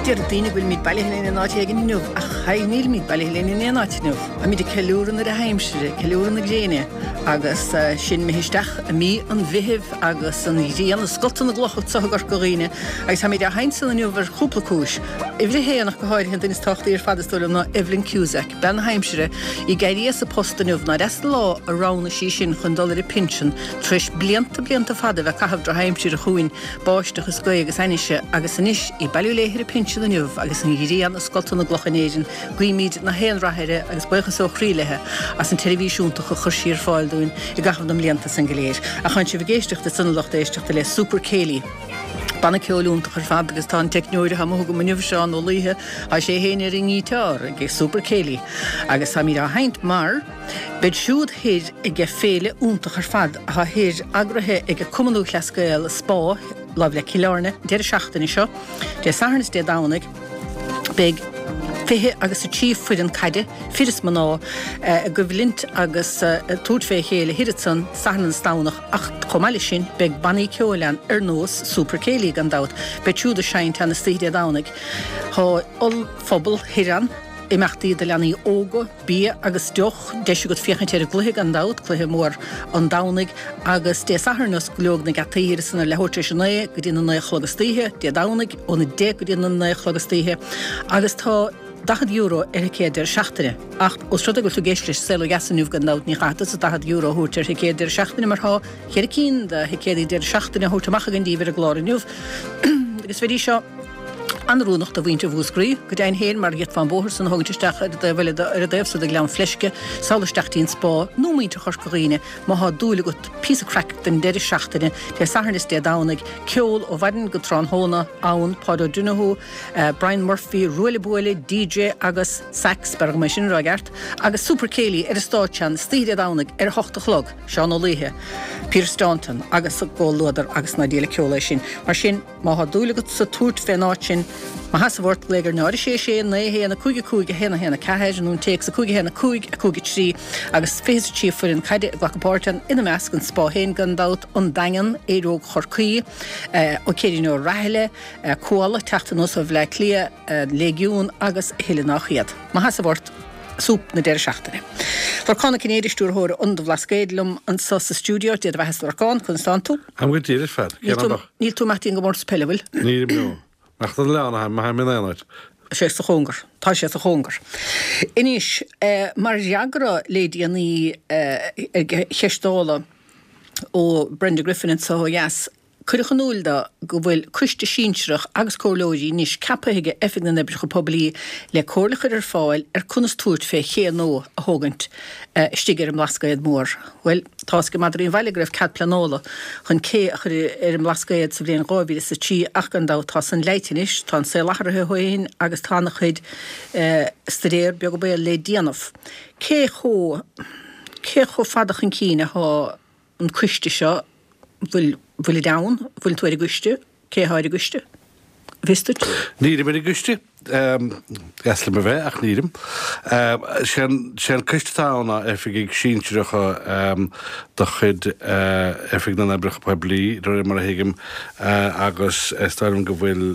Idir dine bhfuil míid bailíhinn in áit ag nuh a chaimíl míid bailíhinn in áit nuh. A míid ceúran ar a heimsire, ceúran na gléine agus sin mihisteach a mí an bhihibh agus an rían scotan na glochot sa gar goríine agus ha míid a hainsan na nuh cúpla cúis. Ivri héanach go háir hen dunis tochtaí ar fadastólam na Evelyn Cusack ben heimsire I gairí sa posta nuh na rest lá a rána sí sin chun dul ar pension tris blianta fada bheith cahabh dra heimsire chuin báisteach is go agus ainise agus inis I bailúléhir a pension na nuh agus an rían scotan na glochanéirin guimíd na héan rathire agus buchas ó chrílethe as an televíisiúnta go chursír fáilúin I gacham na blianta san goléir. A chuin si bhgéisteach de sanlacht éisteachta le Super Céilí. Banna ceolúnta chur fad agus tá technúir ha go muineh seán ó líthe a sé héine ringí tear ag Super Céilí. Agus ha mí a haint mar bed siúd hir ag féle únta chur fad a hir agrathe ag cumanú chlascail spá láh le Killarne, deir seachtain seo, de saharnas de dánig, beg fihe agus a chief fuid an caide, firis maná a goblint agus túd fé chéile hiritsan sahanan stánach 8 chomáile sin beg bannaí ceolain nós Super Céilí gan dát, be túd a seint an stíide dánig. Tá ol phobal hiran, imachtaí de leanaí óga, bí agus deoch, deisi go fiochantéir gluthe an dát, gluthe mór an dánig, agus de saharnas glóg na gataíir sanna lehorte sin nae, go dtína nae chlogastíhe, de dánig, óna de go dtína nae chlogastíhe, agus tá €10 céidir seachtaine. Ach, os rud go tú géislis selo gasanúh gan náut ní chata sa €10 hútir céidir seachtaine mar há, chéir cín de céidir seachtaine hútamach gan díver a glórinúh. Agus fedí seo anrúnacht a bhainte bhúscrí, go dain héin mar get van bóhar san hogtisteach de bhile ar a défsa de glean fleisce, sálasteachtaín spá, nó muinte choscoíine, má há dúla go písa crack den deidir seachtaine, de saharnas de dánig, ceol ó bhadan go trán hóna, ann, Pádo Dunahu, Brian Murphy, Ruile Buile, DJ agus sax berg mai sin ragart, agus Super Céilí ar a stáitsean, stíide dánig ar 8 chlog, Seán ó Líthe, Peter Staunton, agus a ggóladar agus na díla ceola sin. Mar sin, má há dúla go sa túirt fénáit sin, má has bhort légar náir sé na héana cúige héna cahéir nún teex a cúige héna cúig a cúige trí agus féidir tí fuin caide glachapáirtan ina measc an spá héin gan dát an dagan éróg chorcaí ó céidir nó raile cóla teachta nó sa bhle clia légiún agus héile nachchiad. Má has bhort súb na deir seachtaine. Farcána cinéidirstúr hóra unda bhlascéidlum an sa stúdio de bheits Farcán Constantú. Am go tíidir fed. Níl tú matín go mór spelehfuil. Níl mó. Nach tá leanna ha mé éid. sé sa chóngar, tá sé sa chóngar. Inis mar jagra lédianí cheistála ó Brenda Griffin and so yes. Cuireach an úlda go bhfuil cuiste sínsreach agus córlóidí níos cappaige effig na nebrich poblí le córlachar ar fáil cunas túirt fé ché nó a hógant stigar am lascaid mór. Well, tás go madrín bhaile greibh cad planóla chun cé ar am lascaid sa bblion gábhíle sa tí ach an dá tá san leitinis, tá sé lachar hóin agus tána chuid stadéir beag go béal le díanamh. Cé cho fadach an cíine há an cuiste seo Bhfuil I dawn, bhfuil tú ar guiste, cé háir guiste? Vistut? Nírim ar guiste, gasla me bheith ach nírim. Sean cuiste tána effig ag síntreacha do chud effig na nebrach poblí, roi'r mar a hiigim agus stairm go bhfuil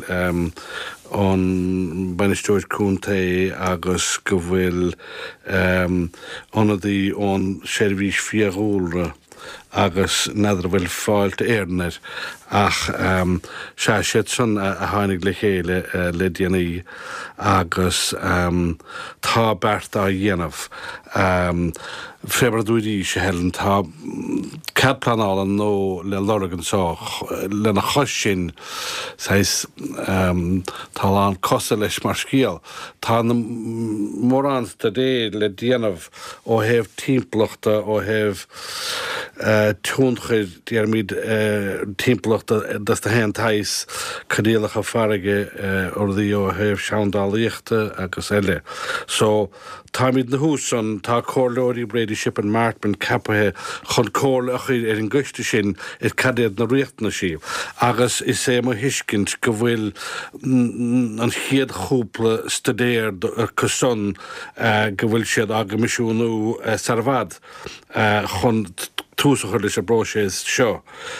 on Bannisteoid Cúnta agus go bhfuil onadaí on Sérvís Fiarúlra agus nadra bhfuil fáilt éarnar ach sé san a tháinig le chéile le déanaí agus tá bert a dhéanamh februarí sé helen tá cad planála nó le lorgan sá le na chos sin sais tá an cosa leis mar scíal tá na mórán sta dé le déanamh ó heh timplachta ó heh túnchuid déarmid timplachta das de hen thais cadéalacha farige ordaí ó heh seandálaíochta agus eile. So tá míid na hús an tá córlóirí Brady Ship an Martman capathe chun córlachaí ar an guiste sin cadéad na riachna sí. Agus is sé mo hiiscint go bhfuil an chiad chúpla stadéir cosson go bhfuil siad aga misisiúnú sarvad chun túsachar leis a brosés seo.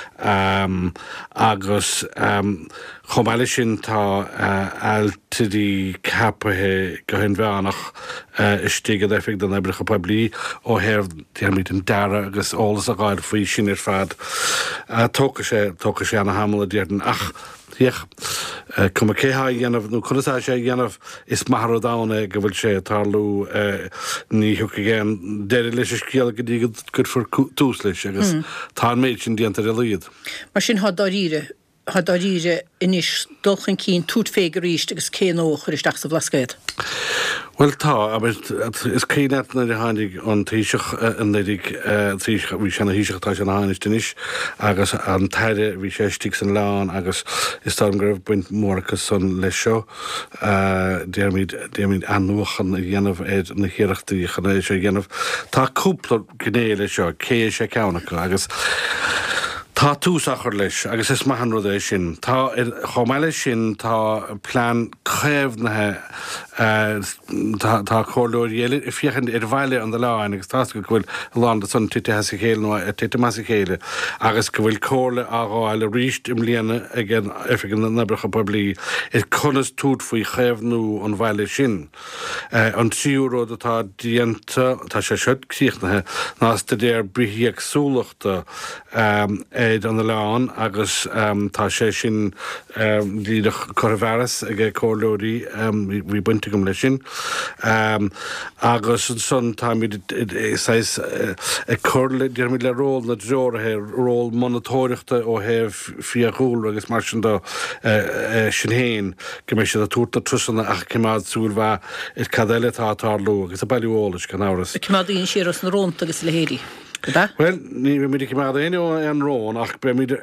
Agus chomáile sin tá altidí capathe go hen bheannach istígad éfik den ebricha pablí ó hef déirmid an dara agus ólas a gáir faoi sin fad. Tóca sé anna hamla déirden ach Diech, cum céha dhéanamh nó chunatá sé dhéanamh is maithre dána go bhfuil sé tarlú ní thuca géan déir leis scéal go dtí go for tús leis agus tá méid sin díanta a líad. Mar sin hadaríre inis dulchan cín tút fégur ríist agus cé nó chuiristeach sa bhlascaid. Well tá, aber is céinet na de hánig an tíiseach an nedig tíiseach bhí sena híiseach tá an háistenis agus an teide bhí sé stig san lán agus is tá an gribh buint mórchas san leis seo déirmid anúchan a dhéanamh éid na chéireachtaí chané sé dhéanamh. Tá cúpla gnéile seo cé sé ceannacha agus tá túsachar leis agus is maihan rud é sin. Tá chomáile sin tá plán chéimhnathe tá chóirleir dhéile I fiochan bhaile an de láin agus tá go bhfuil lán san tite hesa chéile nó tite masa chéile agus go bhfuil cóirla ágáil ríist im líana igen effigan na nabrecha poblí is conas túd faoi chéimhnú an bhaile sin. An tíúród atá díanta tá sé siod cíochnathe nás de déir brithíag súlachta éid an leán agus tá sé sin líadach chorhheras ag cóirlóirí bhí buinte gom lei sin. Agus an son tá míid chorla déirmid le ról na drórathe ról monatóireachta ó heh fiachúil agus mar sin do sin héin go mé sé a túta trusanna ach cimád súil bha is cadéile tátálú agus a bailúolalas gan áras. Cimád íon siar os na rónta agus le héirí. Well, ní bhí míidir cimád aine an rón ach be míid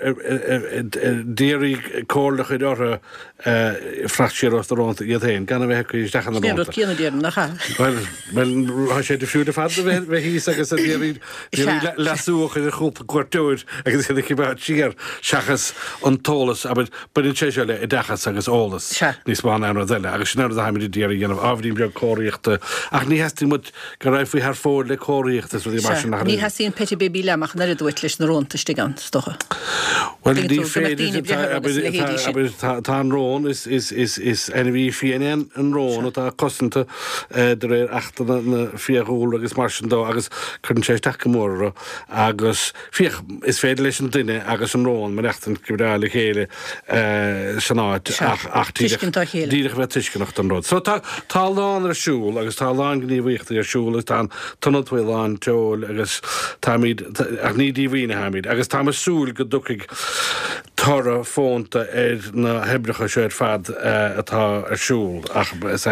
déirí cóirlach I ortha fractíar os na rónta iad héin gan bheith chu dechan na rónta. Snéad cíanna déirna nach Well, sé de fiúda fad bheith hís agus a déirí lasúach in a chúpa cuairteúir agus iad cimád siar seachas an tólas aber bud sé se le I dechas agus ólas níos bán an dheile agus sin a haimiid déirí dhéanamh ábhrín beag cóiríochta ach ní heistí mud go raibh faoi thar fór le cóiríochtas ruí mar sin nach Peti baby leach na dúit leis na rónta stigan stocha. Well, ní féidir tá an rón is NV fian an rón atá cosanta de réir achta na fiachúil agus mar sin dó agus chun sé teach móra agus fioch is féidir leis an duine agus an rón man echtan cibrála chéile sanáid ach díadach bheith tuiscinnacht an ród. So tá lán ar siúil agus tá lán gníomhíochtta ar siúil tá tunadhfuil lán teol agus Támid ach ní díhíine haid, agus tá súil go ducaigh tora fónta na hebrecha séir fad atá arsúil ach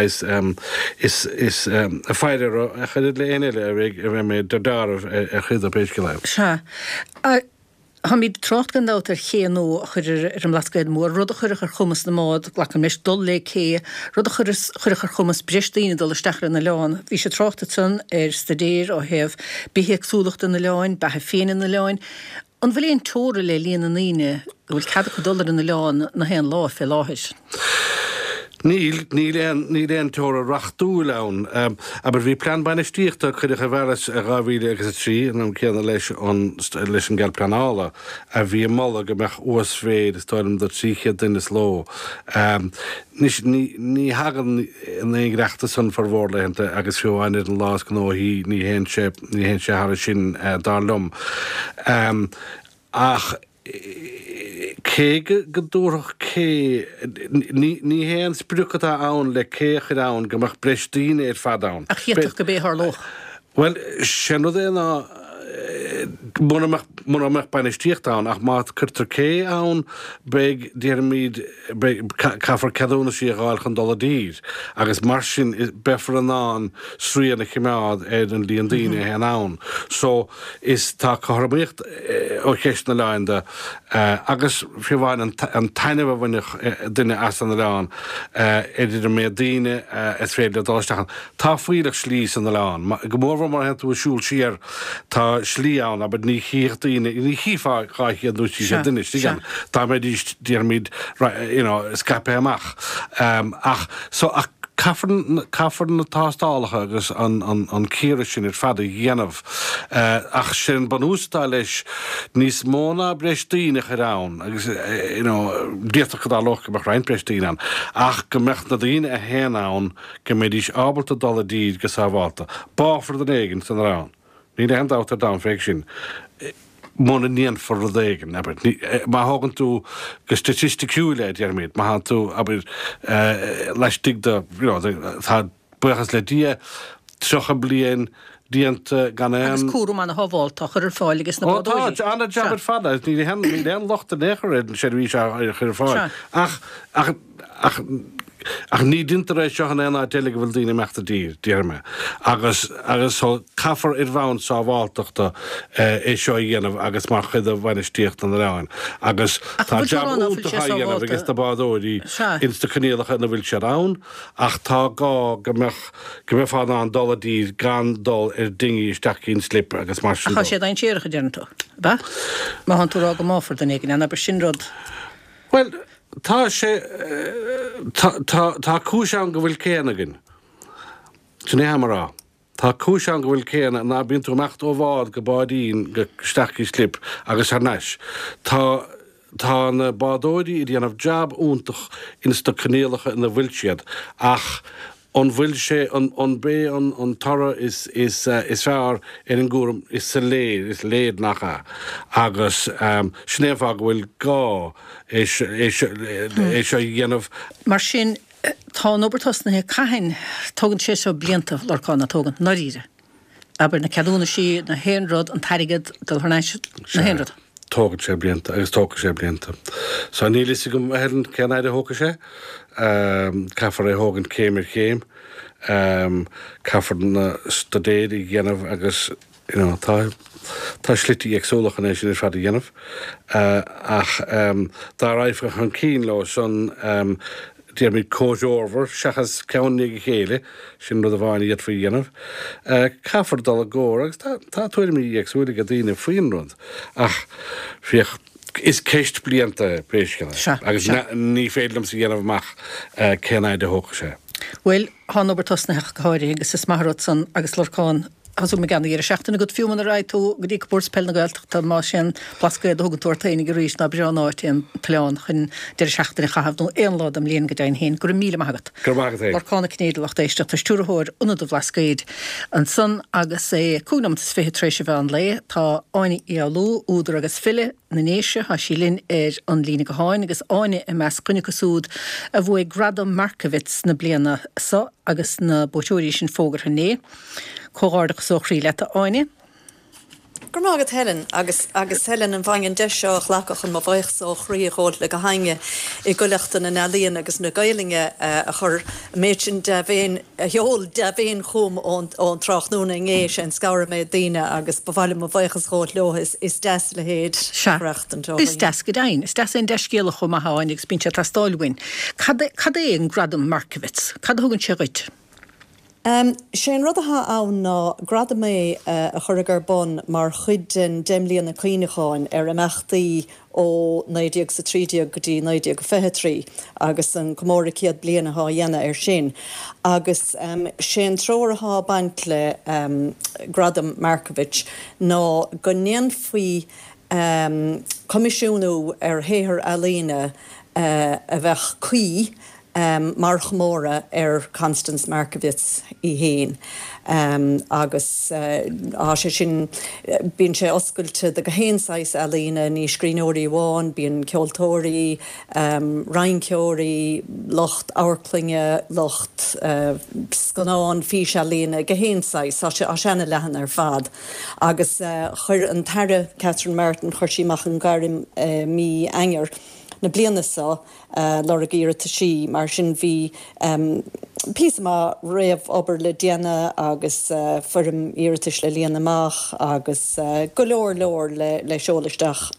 is a feidir a chuid le éile a bheith mé dardarmh a chud a péisce leibh. Se. Ha míid trocht gan dátar chéanó chuir an lascaid mór, rud a chuir chumas na mád, ghlachan meis dul le cé, rud a chuir chumas bristíine dul stachar na leáin. Bhí sé trochta tún stadéir ó heh bíhéag súlacht na leáin, bethe féin na leáin. An bhfuil éon tóra le líana naine, bhfuil cadach go dullar na leáin na héan lá fé láthis. Níl éon tóra rachtú lán, aber bhí plan bainna stíochtta chuide a bheras a gáhíle agus a trí an céanna leis an geal planála a bhí molla go meach uas féid is táim do tríché duine ló. Ní hagan in éreachta san farhórlaanta agus fiúhainir an lás go nóí ní hén sé har sin darlumm. Ach cé go dúrach cé ní héan spruúchatá ann le céchad ann gomach breistíine fadán. A chiaach go bé th loch. Well, sin é ná Muna bainna stíochtán ach má chuirtar cé ann beag déirmid caafar ceadúna sí a gáil chun dul a dír agus mar sin befar an ná sríanna chimeád an líon daine hen ann. So is tá choramíocht ó chéist na leinde agus fiúháin an taineh bhaine duine as an leán idir mé daine is féidir dáisteachan. Tá faoileach slís an na leán. Go mórhar mar henú siúil siar tá slí ann, aber ní chiíochttaíine ní chiá chaithí dúsí sé duine gan. Tá mé díirmid scape amach. Ach Caafar na tástálacha agus an cíire sin ar fada dhéanamh ach sin banústá leis níos móna breistíine arán agus díach dá loch go rein breistíine ach go mecht na daine a héanán go méidís ábalta dal a díd go sáháta báfar den éigen san rán. Ní hen átar dá féic sin. Móna níon for dhéigen, má hágan tú go statisticúile dearmid, má há tú aber leis digda tá buchas le dia trocha blian díanta gan Agus cúrú manna hábháiltach ar fáiligus na bádóí. Tá, anna jabbar fada, ní hen lochta nechar sé ví ar fáil. Ach ní dintar éis seo an éna déile bhfuil daoine meachta díirme. Agus caafar ar bhain sábháilteachta é seo dhéanamh agus mar chud a bhainnistíocht an ráin. Agus tá jab últa dhéanamh agus tá bádóirí insta canéalacha na bhfuil se rán, ach tá go mé fána an dul a dír gan dul ar dingi isteach cín slip agus mar sin. Tá sé dain tíirecha déanató, ba? Má han tú rá go máfar den éigen an aber sinrod. Well, tá sé tá cúiseán go bhfuil céanagin. Sin éhamrá. Tá cúiseán go bhfuil céana ná bíonn tú mecht ó bhád go bádín go staachí slip agus ar neis. Tá na bádóirí i dhéanamh jab úntach insta canéalacha na bhfuil siad ach an bhfuil sé an bé an tara is fearr ar an gúram is sa léad, is léad nachcha agus snéfá bhfuil gá é seo dhéanamh. Mar sin tá nóbertas na caiin tógann sé seo blianta lorcána tógan naríre. Aber na ceadúna sí na héanrod an tairigad dul thnáis na héanrod. Tógann sé blianta, agus tógann sé blianta. So nílis go heann ceannaid a hóca sé, caafar é hógan céimir chéim, caafar na stadéirí dhéanamh agus tá slití agsúlachan é sin ar fada dhéanamh ach dá raifre an cín lá son déirmid cóisiórmhar seachas ceannig chéile sin rud a bháin iad faoi dhéanamh. Caafar dal a ggóir agus tá tuairimí agsúla go dtíine faoin rud ach fioch is ceist blianta péisceile agus ní féadlam sa dhéanamh amach ceannaid a hóca sé. Well, há nóbertas na heachcáirí agus is marrad san agus lorcán hasú me gan ar seachtainna go fiúman a ráitú go dtí búrspel na gailteachta má sin plascaid a thugann tuairtainnig go rís na breán áirtí an pleán chun deir seachtainna chahabh nó éon lád am líon go dain héin gur míle magat. Lorcána cnéadlacht éiste tá stúrthóir unad a bhlascaid an san agus é cúnam is fé tréise bhean le tá áine íalú údar agus fille na néise ha sí linn an lína go háin agus áine i meas cunne súd a bhfuil Gradam Markovits na bliana sa agus na boisiúirí sin fógar hanné. Cógáardach sochrí leta áine. Gur mágad Helen agus Helen an bhain de seo chhlacach an má bhaich so chríáil le go hainge I go leachtain na nalíon agus na gailinge a chur méidsin de bhéin heol de bhéin chum ón trachnúna ngéis an scair mé daine agus bhhaile má bhaichas chót leohas is des le héad reachtan. Is des go dain, is des an deiscéala chum a háin ag spinse tá stáilhain. Cad é an Gradam Markovits? Cad thugann sé rit? Sé rudatha ann ná grada mé a churagar bon mar chuidin déimlíon na clíneáin ar amachtaí ó 93 go dtí 93 agus an comóra ciad bliana há dhéana ar sin. Agus sé tróirtha baint le Gradam Markovits ná go néan faoi comisiúnú ar héthar alína a bheith cuí mar chmóra ar Constance Markovits I héin. Agus sé sin bín sé oscailte de go héanáis alína ní scríóirí bháin, bíon ceoltóirí, reinceóirí, locht áirclinge, locht scanán fís alína go héanáis a sena lehan ar fad. Agus chur an taire Catherine Martin chuir síach an garim mí anger na blianasa lora gíra tá sí mar sin bhí písama réamh obair le déana agus furim iiritis le líana amach agus go leor le seolaisteach.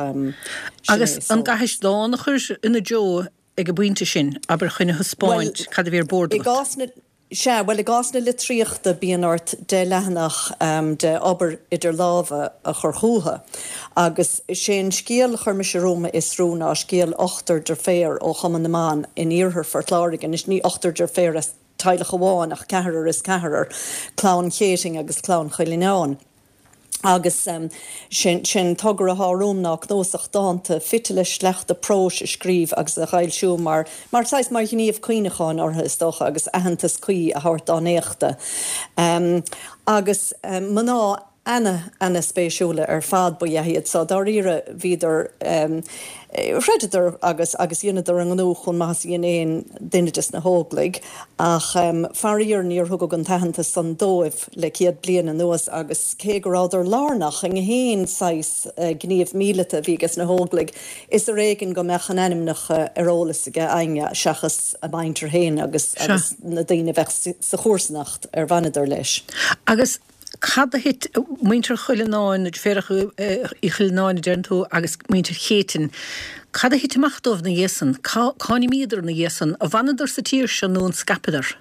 Agus an gaiis dána chuir ina joo ag go buinte sin aber chuine thuspáint cad a bhíar bord. Well, I gásna le tríochta bíon ort de lehanach de obair idir láva a churchútha. Agus sé scéal churme sé Róma is rúna a scéal 8 der féir ó chaman naán in íorthar fortlárig, and is ní 8 der féir as teile goháin ach cehar is cehar clán chéting agus clán chuilineán. Agus sin tugur a hárúmnach nóach dáanta fitile sleachta prós a scríb agus a chail siú mar sais mar gníomh cuioineáin ortha istócha agus ahantas cuí a thart dánéachta. Agus maná Anna spéisiúla fad buhéiad sa daríre víidir Fredidir agus dionadar an ghnú chun más éon duine just na hóglaigh ach faríor níor thug an tahananta san dóibh le ciad blian an nuas agus céguráidir lárnach an héin sais gníomh míleta bhígus na hóglaigh is a réigen go mechan animnach arólas aige aine seachas a baintar héin agus na daine bheith sa chósnacht bhanaidir leis. Agus Cad a hit muinter chuileáin férachu I chuileáin dernú agus muinter chétin. Cad a hit amachtómh na dhéasan, cáni míidir na dhéasan, a bhanaidir sa tír se nó an scapadar?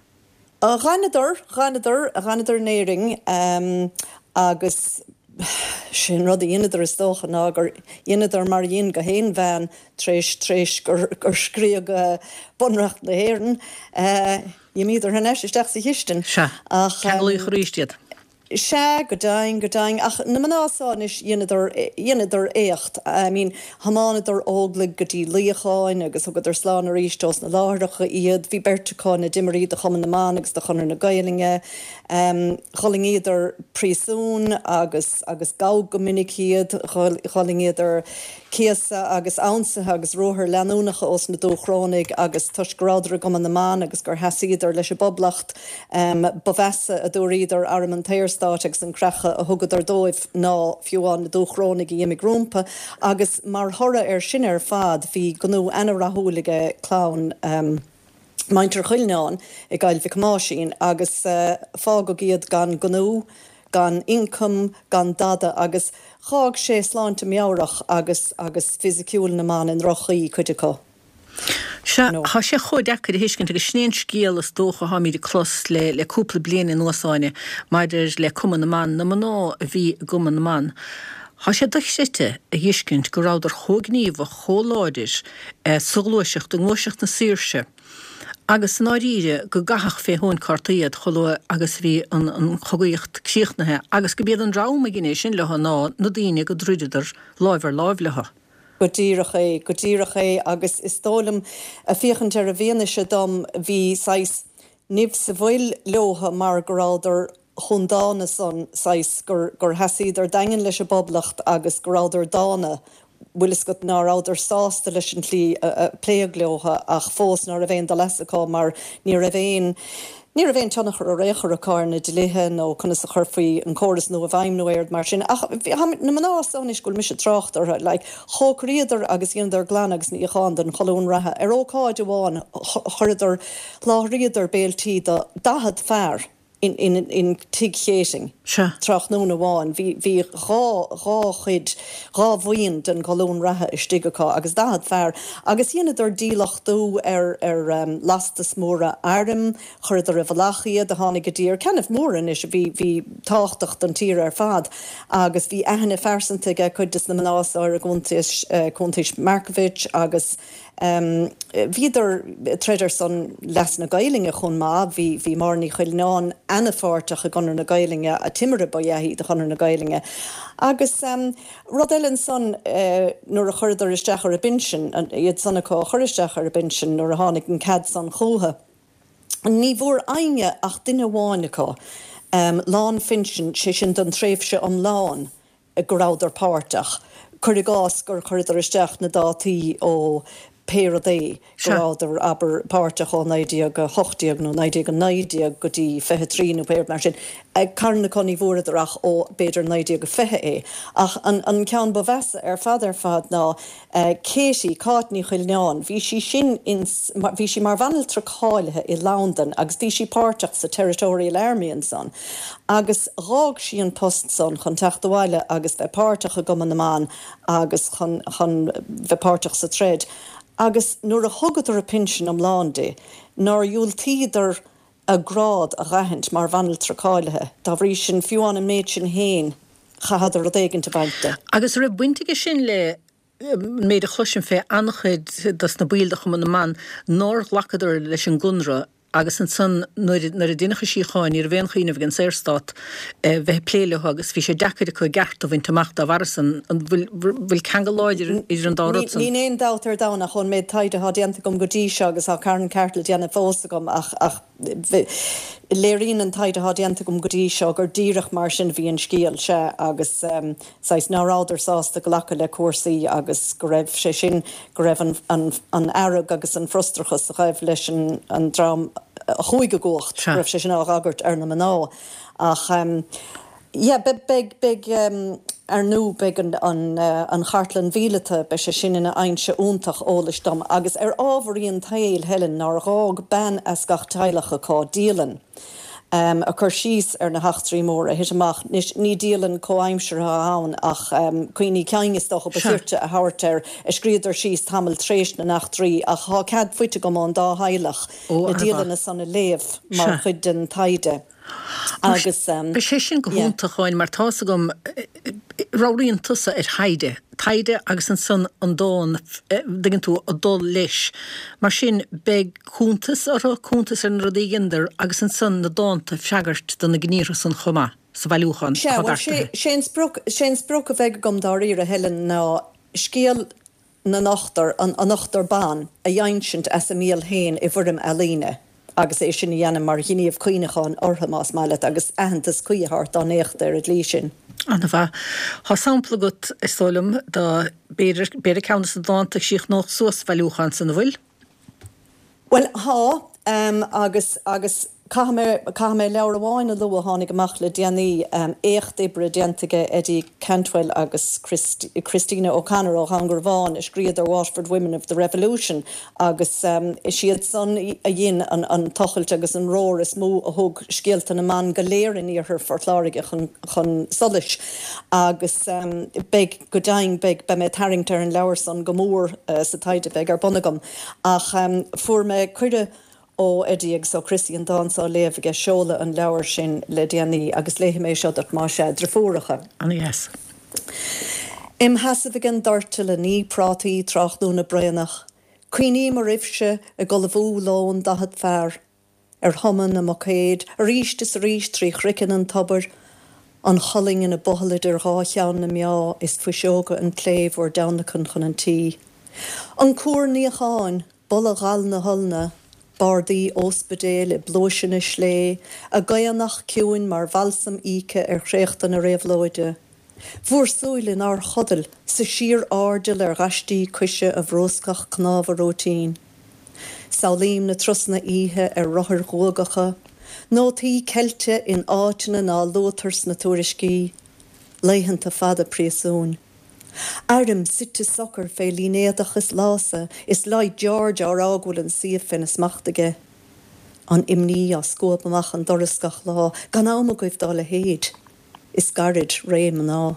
Ghanaidir néring agus sin rud dionadidir is dócha ná gur dionadidir mar dhéon go héon bhean tréis gur scríog bunracht na héireann. Dí míidir hanéis isteach sa hiisten. Ceanlaí chorístiad. Se go dain ach na manásáin is dionadidir écht. I mean, hamánadidir óglaigh go dtí líocháin agus thugadidir slán ar ístós na láthracha iad, bhí berteáin na dimirí de chuman na man agus de chunar na gailinge, choling iadidir prísún agus gá go minic iad, choling iadidir céasa agus ánsathe agus róthir leanúnacha os na dúchrónig agus tuisgráidir goman na man agus gur heasíidir leis a boblacht bovesa a dúríidir arman téirstáteach san crecha a thugadidir dóibh ná fiúáin na dúchrónig I imigrúmpa agus mar thora sin fad hí gnú ana rathúlaige clán maintar chuileáin I gcail bhicmáisín agus fá go giad gan gnú, gan income, gan dada agus chág sé sláinte meabhrach agus fisiciúil na man in rochaí chuideá. Tá sé chud dechar hiiscin go snéon scéal is dócha ha míad clos le cúpla blian in nuasáine, maidir le cuman na man na maná a bhí guman na man. Tá sé duchsite a hiiscint go ráidir thógníomh a choláidir suglóiseach do ngóiseach na sírse. Agus san áíre go gahach fé hón cartaíad choló agus bhí an chogaíocht cíochnathe, agus go bíad an ráma gine sin letha ná na daine go drúididir láimhar láimhletha. Go dtíireach é agus is tólam a fiochantar a bhéanaise dom bhí sais nimh sa bhfuil leotha mar goráidir chundána son sais gur heasíidir dagan leis a boblacht agus goráidir dána bhfuil is go náráidir sásta leis an tlí pléagleotha ach fós nar a bhéon de lesaá mar ní a bhéon teannachar a réchar a carna de léthe nó chuna sa churfaí an choras nó a bhaim nó éard mar sin. Ach na manásánis goil mis tracht ar le chócríidir agus dionadidir glan agus ní cháin den choún rathe. Ar óáid bháin chuidir láríidir béaltí dahad fearr. In tig chéting. Trach nóna bháin, hí rá bhuion den choún rathe is stigaá, agus dahad fearr. Agus dionadidir dílachtú ar lastas móra airm, chuidir a bhlachiad a tháinig go dtír, cenmh móran is bhí táchtach an tír ar fad, agus bhí ahanana fersantaige chuidir na manás ar a Contais Markovic agus Viidir treidir san les na gailinge chun má, hí marní chuileáin anafáirteach a ganar na gailinge a timire bahéí de ganar na gailinge. Agus rud eilin san nuair a chuidir isteach ar a binsin, iad sanna có chuiristeach ar a binsin nuair a tháinig an cad san chótha. Ní bhór aine ach duine bháineá lán finsin sé sin don tréimhse an lán a goráidir páirteach. Chuir gás gur chuidir isteach na dátaí ó péradé goráidir aber páirteach ó 90 go 80 nó 90 go 90 go dtí 23 nó péir mar sin. Carna coní bhóraidirach ó beidir 90 go 50 ach an ceann bovesa ar fad ná Katie Cátní chuileáin, bhí sí mar bhanil tracháilethe I London agus bhí sí páirteach sa Territorial Army an son. Agus rág sí an post son chun teachtaháile agus bheith páirteach a goman na man agus chun bheith páirteach sa tred. Agus nuair a thugad ar a pinsin am lánde, nar dúiltíidir a grád a rahint mar bhanil tracháilethe, dá bhrí sin fiúán an méid sin héin chahadar a déginn te bainte. Agus ra buintige sin le méid a chluisin fé annachid das na bíaldach man na man nóir lachadidir leis an gunra agus an san nuair a duine sí cháin ar bhéon chuoineh gin séirstát bheith pléile agus bhí sé decaide chu gceart a bhain tamach a bharsan an bhfuil cheangaláidir idir an dárat. Ní éon dátar dána chun méid taide há déanta gom godí se agus á cairn ceartla déanana fósa gom ach léirín an taide há déanta gom godí seo gur díireach mar sin bhí an scíal se agus sais náráidir sásta go lecha le cuasaí agus go raibh sé sin go raibh an aireg agus an frustrachas a raibh leis an drám chuige gocht raibh sé sin ágart ar na maná ach big ar nó big an chartlan vílete be sé sin ina einse úntach ólis dom agus ar ábharíon tail helen nar rág ben as gach tailecha cá díalan. A chur síos ar na heachtrií mór a hiiseach ní díalan cóaimseir hán ach chuoine ceangisteach op beirte a háirteir a scríidir síos tamil tréis na nachtrií ach há cad fuite go an dá hailech na díalan is sanna léamh mar chud den taide. Agus be sé sin go húnta cháin mar tá gom ráíonn tusa ar haide. Taide agus an san an dáin diggin tú a dul leis. Mar sin beg cúntas ar an rodígindir agus an san na dáanta fseagart don na gníra san chumá sa bhailúchan. Sé spruch a bheith gom dáír a helen ná scéal na nachtar an nachtar ban a dhéinsint as a míl héin I bhfurim a líne. Agus é sin dhéanam mar ghiníomh cuioineáin ortha más meile agus ahantas cuiithart an écht ar a lí sin. Anna bheith, há sampla gut is sólam da beidir ceannas a dáanta síoch nó suas bhailúchan san bhfuil? Well, agus Caha mé leabhar amháin a lua tháinig amach le déanaí écht ibre déantaige Eddie Cantwell agus Christina O'Connor ó Hangurváin is scríad ar Waterford Women of the Revolution agus siad son a dhéin an tochailt agus an róir is mó a thug scialta na man go léireann ar fortláige chun solis agus beg go daing beg be mé taringtar an leabhar son go mór sa taide beg ar bonagam ach fuair me cuide ó Eddie ag so Christian dánsá léamh ag seola an leabhar sin le déanaí agus léthe mé seo dat má sé drafóracha. Yes. Im hasamh an darta le ní prátaí trachnú na breanach, cuioine mar rifse a go le bhú lón dahad fearr, ar thoman na mocéad, a ríist is ríist trí chrican an tabar, an choling in a bohalid ar ráchean na meá is fuiseoga an cléimh or danachan chun an tí. An cuar ní a cháin, bolla gal na holna, Bardaí ospedéil I blóisina slé, a gaianach ciúin mar valsam íce ar chréachtan a réamhlóide. Bhuair súilin ar chodal sa sír ardil ar ghaistí cuise a bhróscach cnábharótín. Saolíim na trosna ihe ar rothir gógacha, nótaí celte in áitina ná lótars na tuairiscí, leihananta fada príosún. Arim sitte soccer fé línéadachas lása is leid George ar ágúil an siafin is machtaige. An imní a scóp amach an dorascach lá, gan áma goibh dá le héad, is garid réim an á.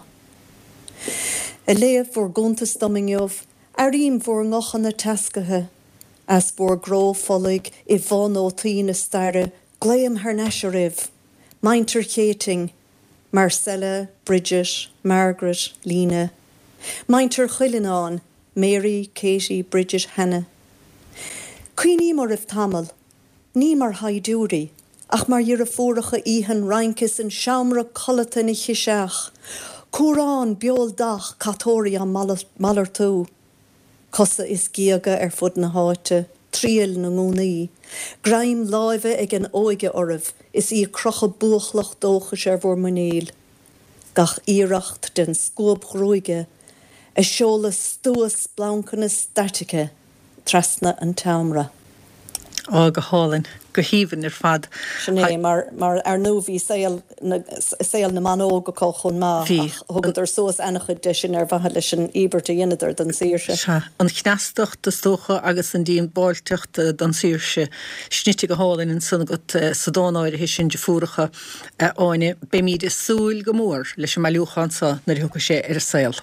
A léamh vor guntas domingneomh, arim vor ngochan na tascathe, as vor gró follig I bhán ótaí na starre, gléim haar neisiribh, Mainter Chéting, Marcella, Bridget, Margaret, Lena, Mainter Chuileán, Mary, Katie, Bridget, Hannah. Cuoine mar rih tamil, ní mar haidúrí, ach mar dhear a fóracha íhan reincas an seamra colata na chiiseach, cúrán beol dach catórí an malar tú. Cosa is giaga ar fud na háite, tríal na ngúnaí, graim láimhe ag an óige oribh, is í crocha buachlach dóchas ar bhór munéil. Gach íireacht den scób chróige, a seola stúas blancana statice, trasna an tamra. Go hálinn, go híhann ar fad. Sinné mar ar nó bhí saoil na man óga có chun má thugad ar suas anachchuid de sin ar bhathe leis an íberta dhéanaidir don síirse. An chneastocht de stocha agus an díon báiltecht don síirse snite go hálinn in sanna go sadánáir hí sin de fuaracha áine be míad is súil go mór leis an maiúchansa na thuga sé ar saoil.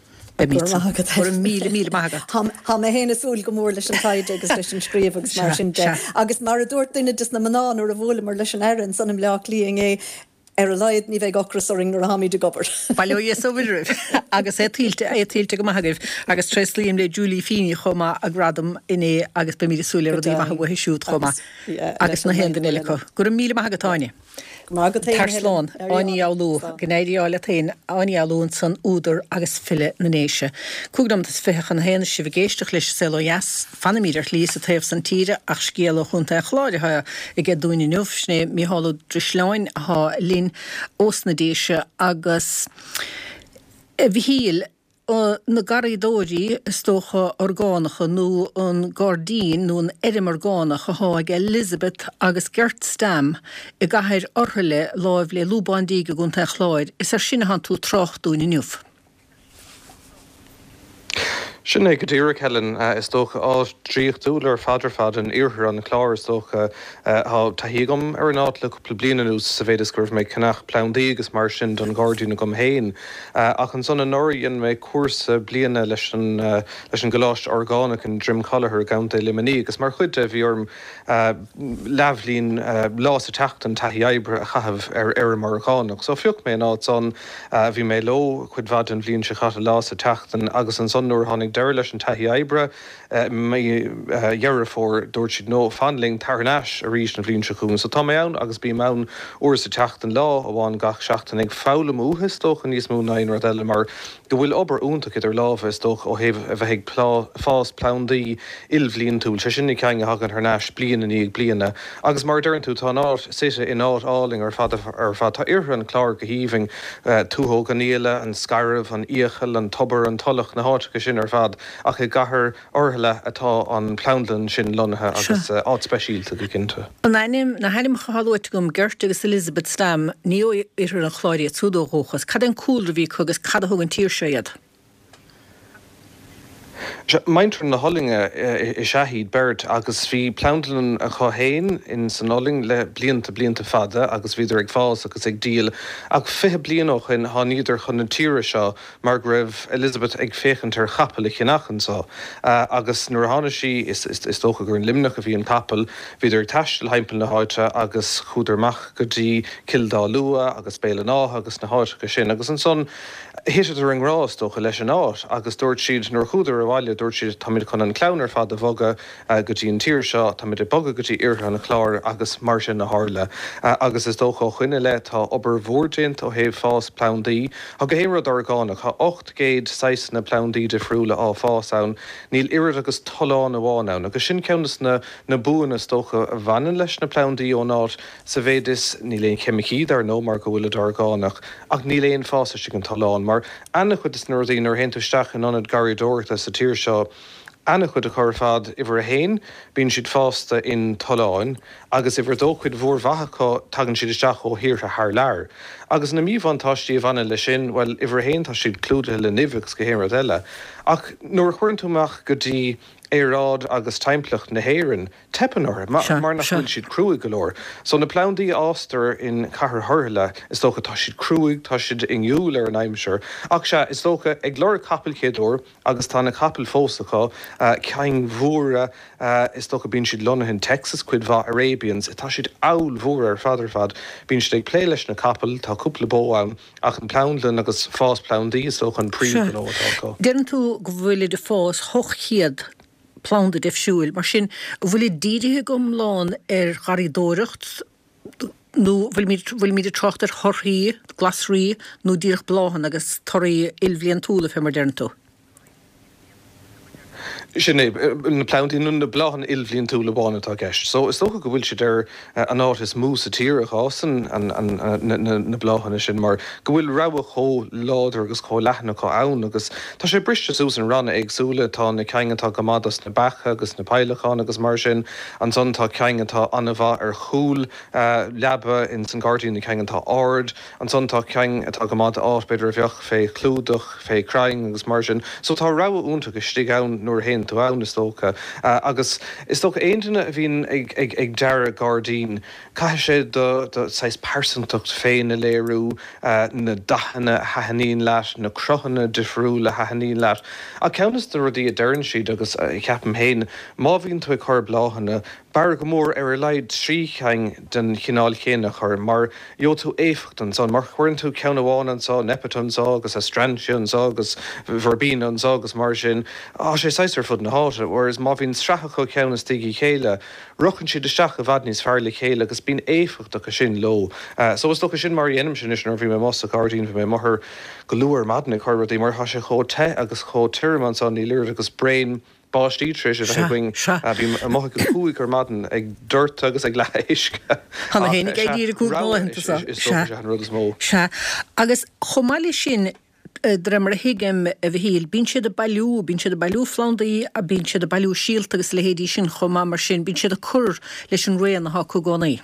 Míle magat. Ha mé héna súil go mór leis an taide agus leis an scríomh agus mar sin de. Agus mar a dúirt duine just na manán ar a bhla mar leis an airann sanm leach líing leid ní bheith gachras oring nar hamí de gobar. Bailú é so bhirh agus étílte go maithagah agus treslíim le Julie Feeney chuma a gradam iné agus be míidir súile a dí maithah siút chuma agus na hen eile go. Gur míle maithagatáine. Tarslán aní áú gnéidiála tain aní áún san údar agus fille na néise. Cúgdam is fechan héana si bh géisteach leis sejas fanimíidir lís a taobh san tíre ach scéal chunta a chláidethe i g dúine nuhsné mí háú drisleáin há lín os na déise agus bhí híal na garidóí istócha orgánacha nó an Gardín nó an erim orgánacha háig Elizabeth agus Gert Stam i gaiir orthaile láimh le lúbáindíige gon ta chláid is sinna han tú trochtúna nniuh. Sinna go dtíire Helen is tócha á tríochtúil ar fad an iorthar an chlár is tócha taígam ar an áit le cúpla bliana nús sa bhéidir gurh méid cannach plandaí agus mar sin don Guardian gom héin. Ach an son an nóiríonn méid cuasa bliana leis an goláist orgánach an Drim Callagher Ganta Limaní, agus mar chuide bhí orm leabhlín lás a techt an taithí ebre a chahabh ar margánach. So fiúch mé ná son bhí mé lo chuid bhd an bhíonn se chata lás a teachtan agus an son nuair tháinig deir leis an taithí ebre dhearra fór dúirt siad nó fanling tarnáis a rís na bhíonn se chuún. So tá mé ann agus bí mán uair sa teachtan lá a bháin gach seachtain ag fála múthas tócha níos mú nain ar eile mar go bhfuil obair únta idir lábh is tóch ó bheith fás plandaí ilbhlíonn túil se sinna ceanga hagan th náis bliana í bliana. Agus mar dúirt tú tá áit site in áit áling ar fad tá iarthar an chlár go híomhing túthó ganíile an scaribh an íochail an tobar an tollach na háite go sin ar fad ach i gcathair orthaile atá an plandan sin lonathe agus áit speisialta go cinnte. Na heilim chaáit gom Gert agus Elizabeth Stam nío idir an chláirí túdóchas, cad an cúlra bhí chugus cad a thugann tír séiad. Maintar na hollinge I sehíd beirt agus bhí plantalan a chohéin in san holling le blianta fada agus bhíidir ag fás agus ag díal ach fithe blianoch in há níidir chun na tíre seo mar raibh Elizabeth ag féchant ar chapel I chinachchan seo agus nuair tháinig sí is tócha gur an limnach a bhí an capel bhíidir taistil heimpel na háite agus chuúdarmach go dtí Kildá Lua agus béile nátha agus na háite go sin agus an son héisidir an grás tócha leis an áit agus dúirt siad nuair chuúdar bhaile dúirt siad táid chun an clownar fad a bhoga go dtí an tír seo táid boga go dtí iartha an chlár agus mar sin na hála agus is dócha chuine le tá obair mhórdéint ó héobh fás plandaí a go héad orgánach tá 8 na plandaí de friúla á fás ann níl irid agus talán a bháin ann agus sin ceannas na buan is dócha a bhanan leis na plandaí ó náit sa bhéidis níl éon chemicíd ar nó mar go bhfuil orgánach ach níl éon fása si an talán mar anna chud is nuair daoin ar hentuisteach an anad garidóirta sa tír seo anna chud a chur fad ifar a héin bíonn siad fásta in taláin agus ifar dóchuid mhór bhathachá tagann siad isteach ó hir a th leir. Agus na míomhantáistí a bhaine le sin bhfuil ifar a héin tá siad clúda le nimhgus go héad eile. Ach nuair chuirntúach go dtí érád agus timpplacht na héireann tepanar mar nach chuil siad cruúig golóir. So na plandaí áster in cahar thorthaile is dócha tá siad cruúig tá siad ingiúil ar an aimseir. Ach se is dócha ag glóir capel chéadúir agus tá na capel fósacha ceang mhóra is dócha bíonn siad lonathe in Texas chuid bha Arabians tá siad áil mhór ar fad bíonn siad ag plé leis na capel tá cúpla bó ann ach an plandan agus fás plandaí is dócha an príomh. Dean tú go bhfuil de fás hochchiad plánda defisiúil, mar sin bhfuil díirithe gom lán ar garidóireacht nó bhfuil míidir trocht ar thorthaí, glasraí nó díoch bláhan agus toraí ilbhíon túla fe mar dean tú. Sinné na plantaí nun na bláhan ilbhíonn túla bána tá gceist. So is dócha go bhfuil siad ar an áit is mús a tíre chásan na bláhanna sin mar go bhfuil rabha cho láidir agus cho leithna cho ann agus tá sé briste sús an ranna agsúla tá na ceangantá gomadas na becha agus na peilechán agus mar sin an son tá ceangantá anmha ar chúl leaba in san Guardian na ceangantá ard an son tá ceang atá gomada áit beidir a bheoch fé clúdach fé craing agus mar sin. So tá rabha únta go stig ann nuair héin tú ann is tócha. Agus is tócha aontainna a bhín ag deara Gardaín, cai sé do 6% féin na léirú na dachanna hahanín leat, na crochanna difriú le hahanín leat. A ceannas do rudí a dearn siad agus ceapam héin, má bhíonn tú ag chur bláhanna, bar go mór ar leid trícheing den chinál chéine chur, mar jo tú éfachtans an, mar chuirn tú ceanháin an sá, nepatans agus a stransians agus verbínans agus mar sin, sé saisar fud na háte, whereas má bhín stracha chu ceannas tigi chéile, ruchan si de seach a bhadnís fearla chéile agus bín éfachtach a sin lo. So is sin mar dhéanam sin is bhí mé mas a Gardaín bhí mé mar go luúr madna chuir dí mar has sé cho te agus cho tiirman san í lir agus brain báistí tríis a bhing bhí mo go cúig ar madan ag dúirt agus ag leisce. Hanna hénig éidir cúránta se. Agus chomáile sin dremar hiigem a bhíl, bín siad a bailú flandaí a bín siad a bailú síalt agus le héadí sin chomá mar sin, bín siad a cur leis an réan a cúgánaí.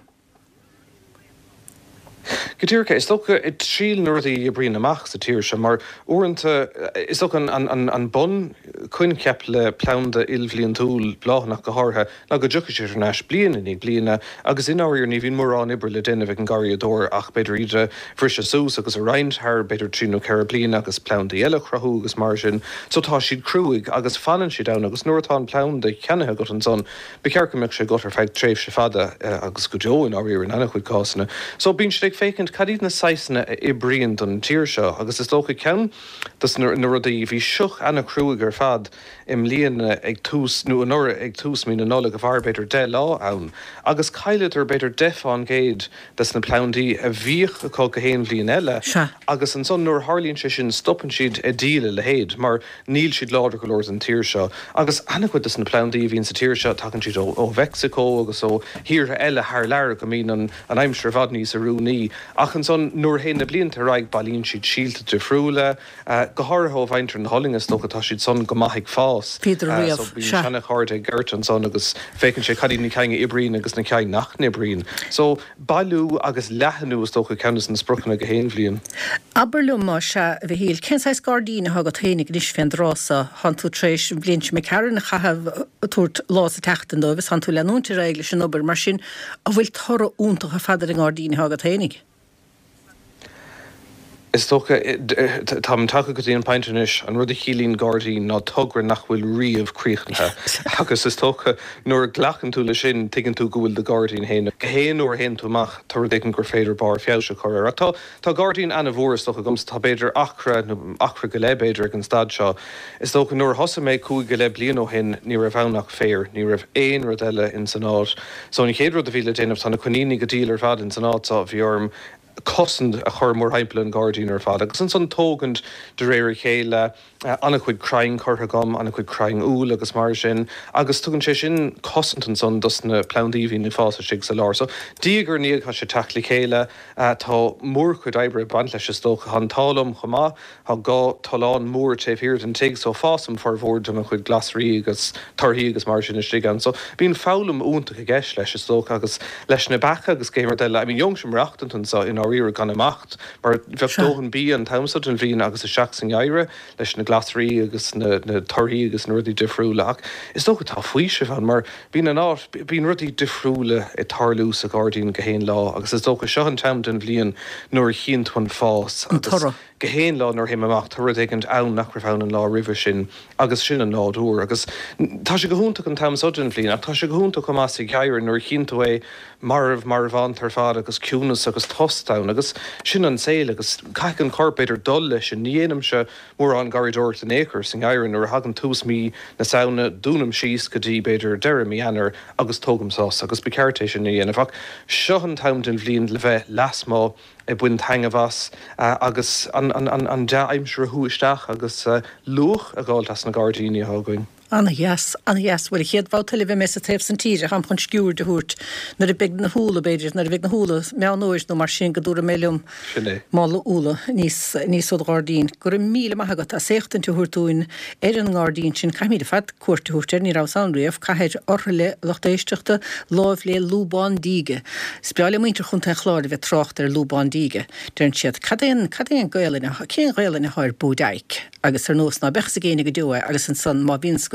Getíircha, is tócha i tríl nuirdaí a bríon amach sa tíir se, mar uanta is tócha an bon chuin ceap le plánda ilbhlíon túl bláthannach go hátha ná go dúcha sé neis bliana ní bliana, agus in áir ní bhín mór an ibre le duine bheith an gariadóir ach beidir idir frise sús agus a reinthar beidir tríú ceir bliana agus plánda eile chrathú agus mar sin, so tá siad cruúig agus fanan si dana agus nuairtá an plánda ceannathe got an son, becercameach sé got ar feith tréimh se fada agus go deo in áir in anna chuid cásanna. So bín si fécinn cadíad na saisna i bríon don tíir seo, agus is tócha ceann dus na rudaí bhí seoch anna cruúig ar fad im líana ag tús nó an ora ag tús mí na nóla go bhar beidir de lá ann, agus caiilead ar beidir defán géad dus na plándaí a bhíoch a có go héon bhíon eile, agus an son nuair tharlíonn sé sin stoppan siad a díle le héad, mar níl siad láidir go leir an tíir seo, agus anna chuid dus na plándaí bhíonn sa tíir seo tacann siad ó Mexico agus ó híortha eile thar leir go mín an aimsir fad níos a rúnaí. Ach an son nuair héna blianta raig bailíonn siad síalta de friúla, go háirthó bhaintear na holingas tócha tá siad son go maithigh fás. Píidir riamh, so bhíonn sena cháirte geirt an son agus fécann sé cadí na ceanga ibrín agus na ceang nach na ibrín. So bailú agus leathanú is tócha ceannas na sprochanna go héon bhliain. Aberlum má se bhí híl, cenáis Gardaín a thugad hénig níos féin rása han tú tréis bliint me cearan a chahabh túirt lás a teachtain dóibh han tú leanúnta réigla sin obair mar sin a bhfuil thora úntacha fadar an Gardaín a thugad hénig. Is tócha tá an take go dtíon paintenis an rud a chilín Gardaín ná tugra nach bhfuil riamh críochanthe. Agus is tócha nuair ghlachan tú le sin tuigeann tú go bhfuil de Gardaín héna. Go héan nuair héan tú amach tar dtéann gur féidir bar feabhse chuir. Tá Gardaín anna bhór is tócha gums tá beidir achra go le beidir ag an stad seo. Is tócha nuair thosa méid cúig go le blian ó hin ní raibh bhnach féir, ní raibh éon rud eile in san áit. So ní chéad rud a bhí le déanamh tána chuníní go díal ar fad in san áit tá bhí orm cosint a chur mór haimpla an Gardaín ar fad, agus an son tógant de réir chéile anna chuid craing chortha gom, anna chuid craing úl agus mar sin, agus tugann sé sin cosint an son dus na plándaí hín fása sig sa lár. So dígur níag tá sé teachla chéile tá mór chuid ebre bant leis is tócha an tálam chomá, tá gá talán mór téhhirt an tig so fásam farhór am a chuid glasrí agus tarthaí agus mar sin is stigan. So bín fálam únta a gceis leis is tócha agus leis na becha agus céimar deile, I mean jong sem reachtan sa in áíir gan amacht, mar bheitdóhan bí an tamsad an bhíon agus a seach san ghaire leis na glasrí agus na tarthaí agus na rudí difriúla. Is tócha tá faoise fan, mar bín an áit bín rudí difriúla i tarlús a Gardaín go héon lá, agus is tócha seo an tam den bhliain nuair chiinthain fás. An torra. Go héon lá nuair him amach tuair éigent ann nach raibh an lá ribh sin, agus sin an náúr, agus tá sé go húntaach an tamsad an bhliain, ach tá sé go húntaach chumá sa ghaire nuair chinnta é mar bhaint ar fad agus ciúnas agus tostáin, agus sin an saoil agus caiic an corpéidir dul leis sin níanam se mór an garidóir an éair san gaiir nuair hagan tús mí na saona dúnam síos go dtí beidir deire mí anar agus tógamsás agus becertéis sin níanamh. Seo an tam den bhliain le bheith lasmá I buint hang of us agus an da aimsir thuisteach agus luch a gáil as na Gardaín a going. Anna yes, well héad bátal bheith me a taobh san tíre ham chun sciúr de thuirt nar a big na húla beidir, nar a big na húla meanóis nó mar sin go dúra mélium mála úla níos ó Gardaín. Gur míle maithagat a séachtain tú thuirtúin an Gardaín sin caiimí a fad cuairte thuirte ní rá san riamh caiir orthaile lochtéisteachta láimh le lúbán díige. Speáile muintear chun ta chláir bheith trocht ar lúbán díige. Dearn siad cadéan gaalaine, cén gaalaine háir búdaig agus ar nós ná bechsa géine go dúa agus an san má bhínscot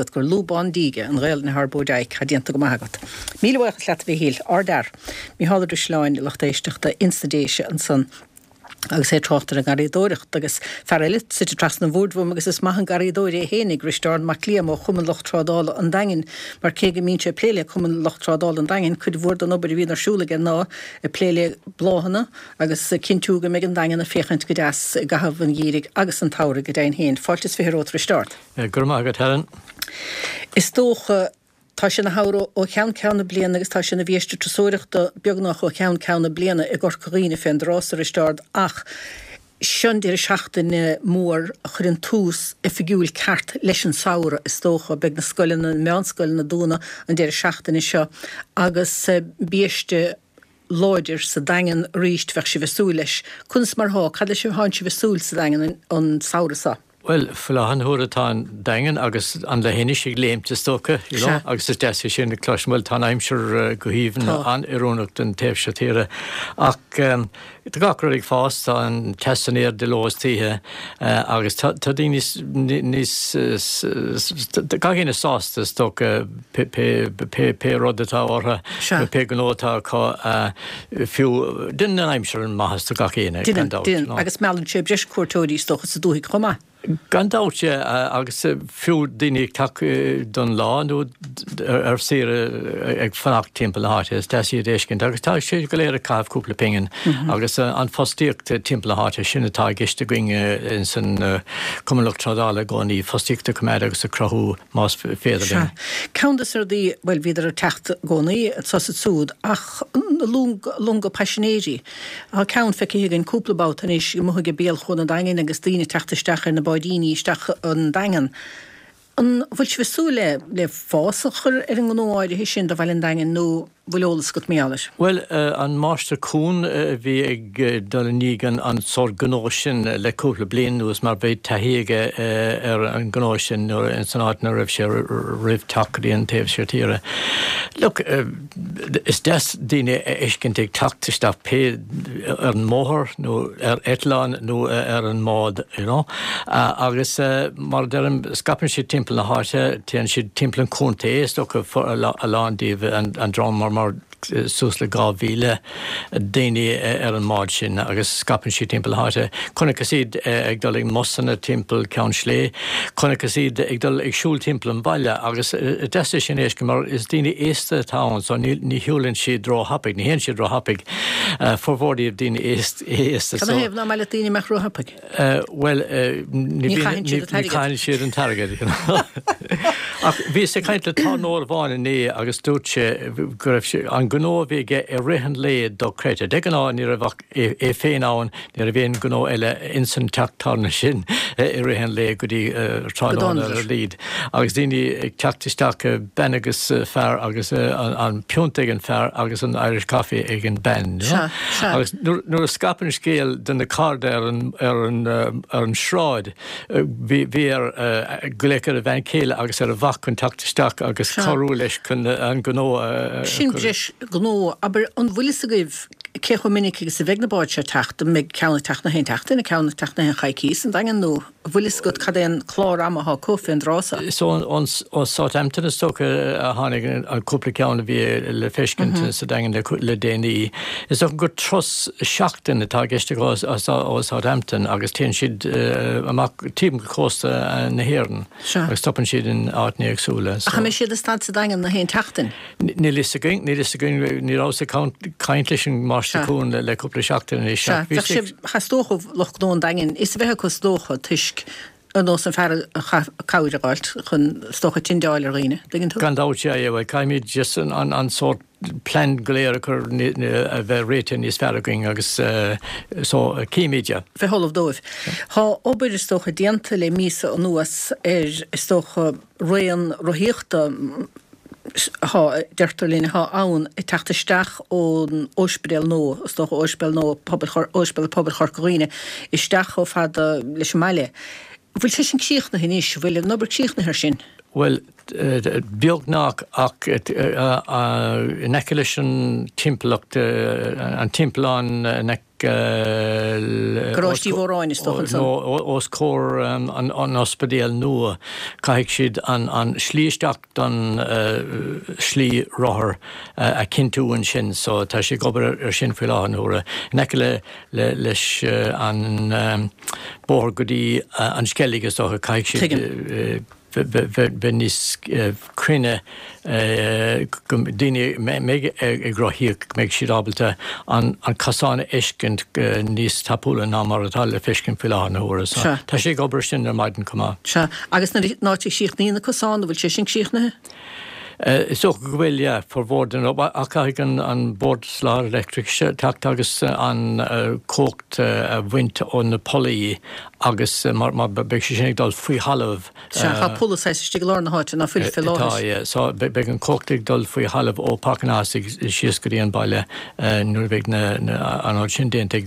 agad gur lúbán díige an réil na Harbódaig chadíanta go magat. Mílehacha leat bhí híl ardar. Mí háidir sláin lechtéisteachta instadéise an san agus trochtar a garídóirecht agus ferillit si tras na bhúdhm agus is maithan garídóir hénig ristáin mar líam ó chuman lochtrádála an dagin mar céige mínse pléile chuman lochtrádála an dagin chud bhór an obair hín arsúlaige ná i pléile bláhanna agus cinúga me an dagin a féchant go deas gahabhan dírig agus an tára go dain héin. Fáiltas firót ristárt. Gur mágad Helen. Is tócha tá sin na háró ó chean ceanna bliana agus tá sin na bhéiste trasóireachta beagnach ó chean ceanna bliana i gorcaíine féin drásar istard ach siondíir seachtain mór a churin tús i figiúil ceart leis an saora is tócha beag na scoilin na meánscoilin na dúna an déir seachtain seo agus bíiste láidir sa dagan ríist bheith si bheitsúil leis. Cunas mar há, cad leis háin si bheitsúil sa dagan an saora sa? Well, fulahan húratá dagan agus an le héine sig léimte stocha, agus is deise sin na cloismil tá aimsir go híomn an irónach den taobh tíre. Ach tá gacra ag fás tá an testanéir de lóistíthe agus tá níos gagéine sásta stocha pe rodatá ortha pe gnótá cá fiú den aimsir an maithas tá gachéine. Din agus meallan sé breis cuairtóirí stocha sa dúigh chomá. Gandáte agus fiú daine don lá nó sére ag fannacht timppla háte deí réiscin, agus tá sé go léir a cáhúpla pingin agus an fostíocht timppla háte sinnatá giste goinge in san cumlachtrádála gáí fostíochtta cuméid agus a crothú más féidir. Countas ar dí bhfuil viidir a techt gcónaí sa súd ach lunga passionéri a count feice an cúplabát an is muige béal chun an dain agus daine techtaisteach na baidíní isteach an dagan. An bhfuil se bheitsúile le fásachar ar an gnáide hí sin do bhfuil an dagan nó bhfuilolalas go méalas? Well, an máiste cún bhí ag donígan an sór gnóisin le cúpla blian nuas mar bheith taíige ar an gnóisin nó an sanát na raibh sé rih tacaí an taobh sé tíre. Look, is des daine iscint ag tactaisteach pe ar an móthir nó ar eitleán nó ar an mád, agus mar deirm scapann si timppla na háte, téann si timppla an cúnta éstocha a lándaíomh an drám mar sús le gáhíle daine ar an máid sin agus scapann si timppla háte. Chunach siad ag dul ag mosanna timppla ceann slé, chunach siad ag dul ag siúil timppla an baile agus deiste sin éisce mar is daine éasta táin so ní hiúlann si dró hapig, ní héann si dró hapig forhórdíobh daine éasta. Can héamh ná meile daine meach dró hapig? Well, ní caiinn siad an targad. Ach bhí sé caint le tá nóir bháin ní agus dúirt sé go raibh an gnó bhíige i rihan léad do créite. De gná ní raibh é féin áin ní a bhéon gnó eile insan teachtarna sin i rihan léad go dtí trádáin ar líd. Agus daoine ag teachtisteach ben agus fear agus an piúnta ag an fear agus an Irish Coffee ag an ben. Agus nuair a scapann scéal den na card ar an shráid bhí ar golécar a bhain céile agus ar a bhach chun teachtisteach agus choú leis chun an gnó. Sin breis gnó, aber an bhfuilis a goibh cécho minic agus a bheith na báid se teachta meg ceanna teach na hain teachta na ceanna teach na hain chaicís an dagan nó bhfuilis go cad éon chlár amath cófa an drása. So on Southampton is stocha a tháinig an cúpla ceanna bhí le feiscint sa dagan le déanaí. Is go tros seachtain atá geiste ó Southampton agus téann siad amach tím cósta na héireann agus stoppann siad in áitní agsúla. A cha mé siad a stad sa dagan na hain teachtain? Ní lís a going, ní rás a caint leis an máisteún le cúpla seachtain is seach. Chastócha lochnón dagan, is bheithe go stócha tuisc an nó an fear cáideáilt chun stocha tindáil ar riine. Gan dáte bhfuil caiimid just an sort plan goléir chur a bheith réite níos feargaing agus címéide. Bheith tholamh dóibh. Tá obair is stocha dianta le mísa an nuas is stocha réan roiíochta deirtarlín ann I teachtaisteach ón óspedal nó, stocha óspedal nó óspedal poblbal chorcaíine isteach ó fada leis meile. Bhfuil sé sin cíoch na hinis, bhfuil nobar cíoch na sin? Well, beagnach ach neceile an timpplacht an timpplán Gróistí bhóráin is stocha os cór an ospedéal nua caiigh siad an slíisteach don slí rothair a cinúin sin, so tá sé gobar sin fi láhanúra. Neice leis an bór go dtí an scelligus ó caiigh siad Venice crine dini meg grohiek meg sidabelte an kasane eskent nís tapula namar alle fisken filan hores. Ta sé gober sin meiden koma. Agus na sícht ní na kasán bhfuil sé sin síchne? So gohfuil forhórden an bordslá electric agus an cócht wint ón na polí agus mar be sinnig dal faoi halamh. Polaiste lá na háte na fi lá. So be an cóchtig dal faoi halamh ó Pacanásig sios go dtíon baile nuair bheith an sin déint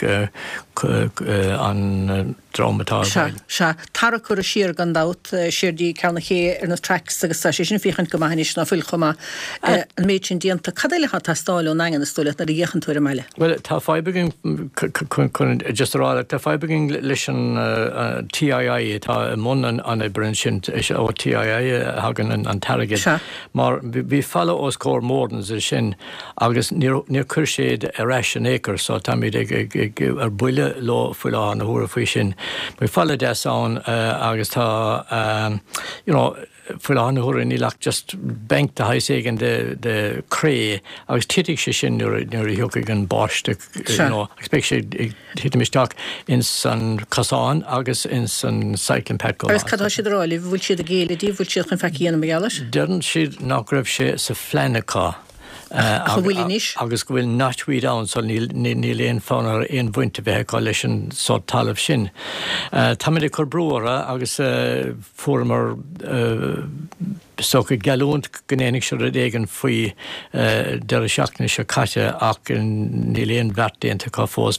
an drámatá. Se tar chu a siar gandát siirdí cena ché ar na tracks agus sé sin fichan go maithnis na fuil chuma an méid sin díanta cadéile hat tá stáil ó nagan na stoile na dhéchan túir meile. Well, tá fáibegin just rála tá fáibegin leis an TII tá món an ibrin sin ó TII hagan an targad. Mar bhí falla os cór mórdans sin agus níor cur séad aráis an écar so tá míid ar buile lá fuileá na húra faoi sin. Bhí falla des an agus tá fuileá na húra ní leach just bank de hais éigen de cré agus titig sé sin nuair a hiúcaigh an báiste expect sé hitimisteach in san casán agus in san cycling pet go. Agus cadá siad ráilí bhfuil siad a géile dí bhfuil siad chun feici anam meálas? Dearan siad nach raibh sé sa phleanachá. Agus go bhfuil náithhuií an so ní léon fánar aon bhainte bheith leis an só talamh sin. Tá mé chur brúra agus formar so go galúnt gnénig se éigen faoi de seachna se caite ach ní léon bhreatéanta cá fós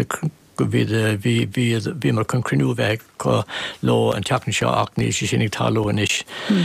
bhí mar chun crinúbheith go lo an teachna seo ach ní sé sinnig talóin is.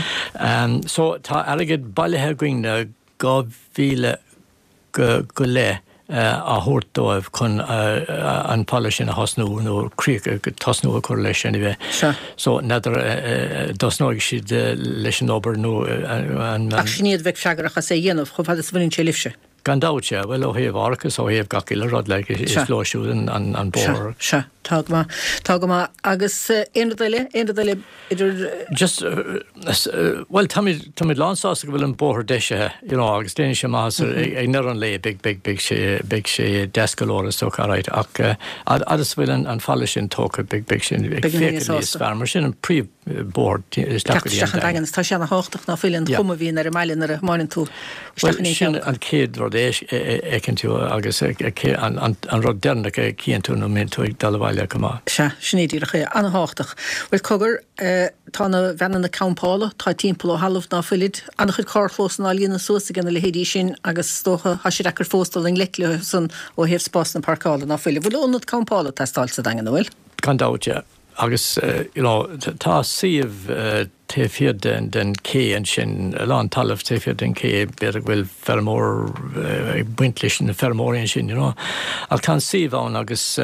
So tá aigid bailithe goine go bhíle go le a thuirtóibh chun an pala sin a hasnú nó críocha go tasnú a chuir leis sin bheith. So neidir dosnóigh siad leis an obair nó ach sníad bheith freagarach a sé dhéanamh chun fad is bhainn sé lifse. Gandáte bhfuil ó héobh arcas ó héobh gaciile rod le is láisiúin an bór. Se tá go agus éile idir just well tamid lánsása go bhfuil an bóthir deise agus déine sem más ag nar an le big sé descalóras so caráid ach agus bhfuil an falla sin tócha big sin fearmar sin an príomh bór dagan tá sé na háach na fillin chuma bhíon ar meilin ar máin tú. Sin an céad rod écinn tú agus an rod dena cían tú nó mén tú ag dalhhaile go má. Se snéidircha an háach. Bhfuil cogur tána bhenan na campála tá timppla ó halamh ná fuilid anna chud cárlós ná líonna suasa gan le hédí sin agus tócha has sé recar fóstal in leicliú san ó héobh spás na parcála ná fuile. Bhfuil ónad campála testáil sa dagan bhfuil? Gandáte. Agus tá siomh téfiad den cé an sin lán talamh téfiad den cé beidir bhfuil fermór buintlis na fermórin sin ach tá siomh agus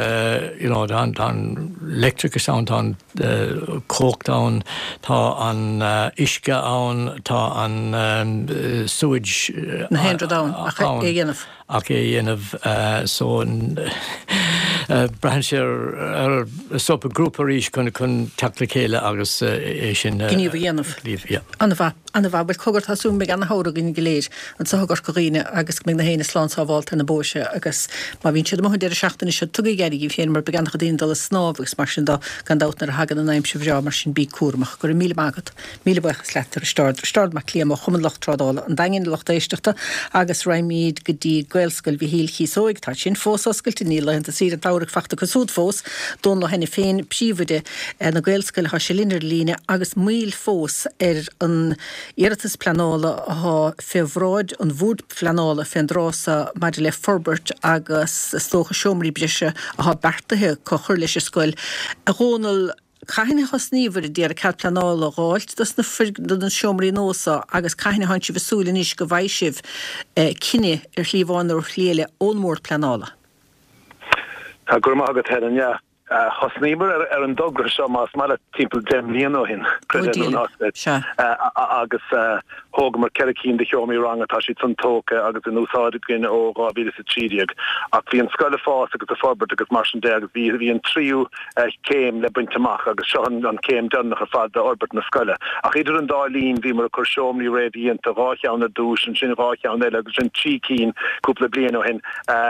an electric sound an cócht an tá an isce an tá an sewage na hendra down ach é dhéanamh ach é dhéanamh so brehan sé ar sopa grúpa ríis chun teachla chéile agus é sin gníomh dhéanamh. Anna bhfuil cogur táú me an hára gin goléir an sagur choíine agus mé na héna sláánsáháil na bóise agus má vín siad mó deir seachtainna se tugaí geirigh féin mar began chodíon dal snábhgus mar sin gandát ar hagan an aimim se bhrá mar sin bí cuamach gur mí mágad míle buchas letar stard mar cléam chuman lochtrádála an dagin lochtéisteachta agus raimíd go dtí ghilscoil bhí híl chiísóig tá sin fósáscailta níla hen sí an táraach fachta go súd fós dón le henna féin príomide na ghilscoil ha se linar líne agus míl fós ar an Iartas planála a fehráid an bhúd planála fendrása maidir le forbert agus stócha siomrí brise a bertathe có chuir leis scoil. A rónal caiine chosníomhar déar a cead planála gáilt, dus na an siomrí nósa agus caiine haint si bhsúla níos go bhaisibh cinenne ar chlíomháin ó chléile ónmór planála. gur mágad hean, ja. Hosníber an dogra seo más mar timppel dem líano hin agus hógamar ceín de chomi rang atá si san tóke agus an úsáid gin ó gábí sa tíag ach hí an scoile fás agus a forbert agus mar de agus hí an tríú céim le buinteach agus seo an céim dennach a fad de orbert na scoile ach idir an dálín hí mar a chusomní réhíon a ráán na dús an sin ráán eile agus an tícín cúpla bliano hin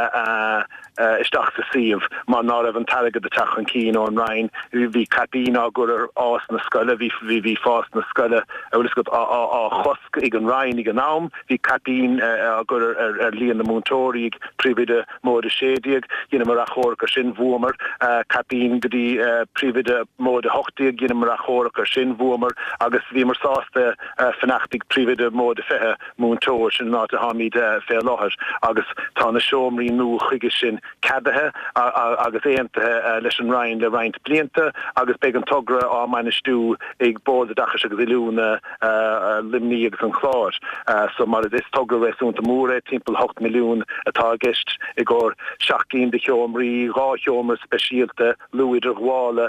isteach sa síomh má ná an taige de tachan cín ón rain hí capín á gur ás na scoile hí fás na scoile agus go á chosk ag an rain ag an nám hí capín a gur líon na múntóí ag príomide móda sédiag gine mar a chóracha sin bhuamar capín go dtí príomide móda hochtaíag gine mar a chóracha sin bhuamar agus bhí mar sásta fannachtaigh príomide móda fethe múntóir sin ná a hamíd fé láthir agus tá na seomraí nó chuige sin cadathe agus éantathe leis an rain le raint blianta agus be an togra á meine stú ag bód a dachas agus ilúna limní agus an chláir so mar is togra réúnta múra timppel 8 milliún atá gist i ggur 16 de cheomraí rá cheomar speisialte luidir ghála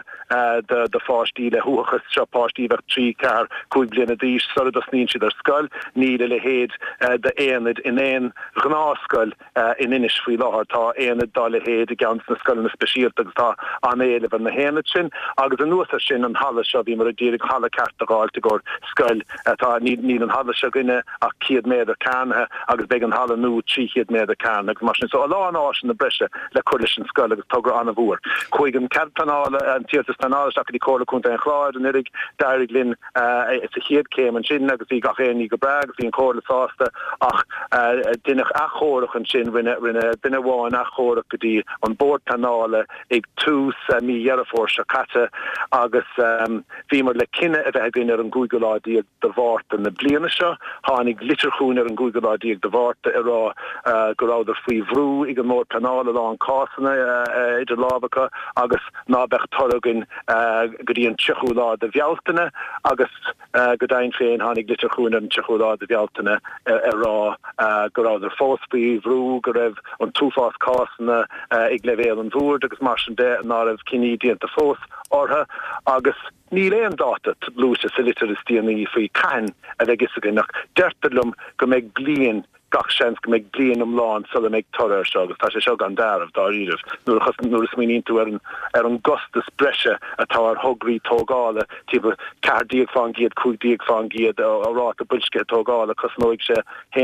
de fástíle thuchas se pástíbeh 3 car 2 bliana dís so das nín si ar scoil níle le héad de éanad in éon gnáscoil in inis faoi láthir tá éanad dá le héad i gans na scoil na speisialte agus tá an éile van na héanad sin agus an nuasa sin an hala seo bhí mar a ddírig hala cartagáilte gur scoil tá ní an hala seo gine ach 100 méadar cánathe agus be an hala nó 300 méadar cán agus mar sin so lá an áis na brise le chuir sin scoil agus tugra anna bhúr chuig an cepanála an tíirtas panála ach dí cóla chunta an chláir an irig dairig linn is a chiad céim an sin agus bhí gachéí go brag hí an cóla sásta ach duine achórach an sin rinne duine bháin achórach go dtí an bord panála ag tús míhearafór se catte agus bhí mar le cinenne a bheith gine ar an gúigeláíag de bhharta na bliana seo tháinig litirchún ar an gúigeláíag de bhharta ará goráidir faoi bhrú ag an mór panála lá an cásanna idir lábacha agus ná bheith toragin go dtí an tiúlá de bhealtaine agus go dain féin tháinig litirchún ar an tiúlá de bhealtaine ará goráidir fóspaí bhrú go raibh an túfás cásanna ag levéal an bhúr agus mar sin de ná raibh cinní díanta fós ortha agus ní léon dáta lúise sa litir is díanaí faoi cain a bheith is nach deirtalum go méid blian gach sens go méid blian láán so méid toir se agus tá sé seo an dámh dá riidir nuair is míon tú ar an gostas breise atá ar thugraí tógála tíbe cardíag fan giad 5 fan giad árá a builsce tógála cos nóig sé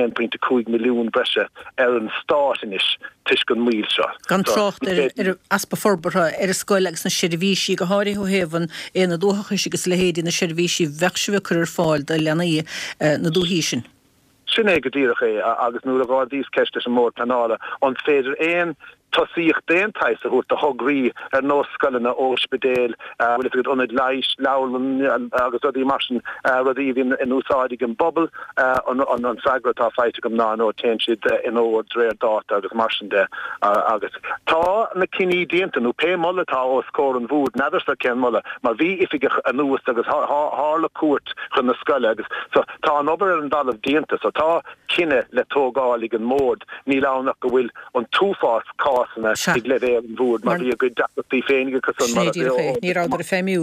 1.5 milliún breise ar an stáis tuis gon míl seo. Gan trocht aspa forbartha ar a scoil agus na sirvísí go háirí ó héhan éana dúthachas agus le héad na sirvísí bheithsibh chur fáil de leanaí na dúhísin. Sinné go dtíach é agus nuair a gá díos ceiste an mór panála an féidir éon tosíocht déantais a chuirta thugraí ar nóscoilena óspedéil bhfuil go onid leiis lelan agus rudí marsin rudí hín in úsáidig an bobbal an sagratá feite go ná nó te siad in ó dréir dáta agus marsin de agus tá na cinní déantanú pe molletá ó scór an bhúd nadidir sa cen molle mar bhí ifige an nuas agus hála cuat chun na scoile agus so tá an obair an dalamh déanta so tá cinenne le tógálig an mód ní lánach go bhfuil an túfás cásanna ag levé an bhúd mar bhí a go dapatí féinige cos an ní ráidir féimiú